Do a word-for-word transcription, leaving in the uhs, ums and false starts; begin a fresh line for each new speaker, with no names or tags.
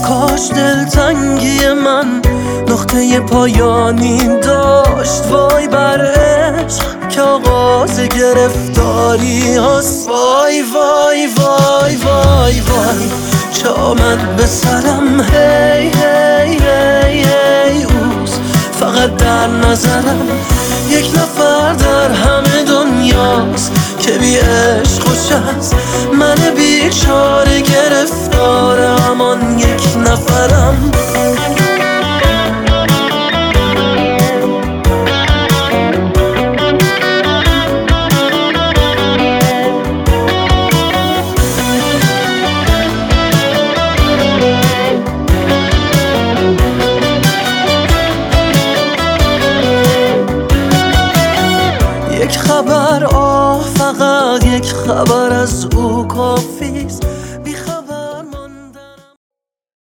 کاش دلتنگی من نقطه پایانی داشت. وای بر عشق که آغاز گرفتاری هست. وای وای وای وای وای چه آمد به سرم هی هی هی هی اوز فقط در نظرم یک نفر در همه دنیاست که بی عشق خوش است. من بیچاره گرفتار همان یک نفرم.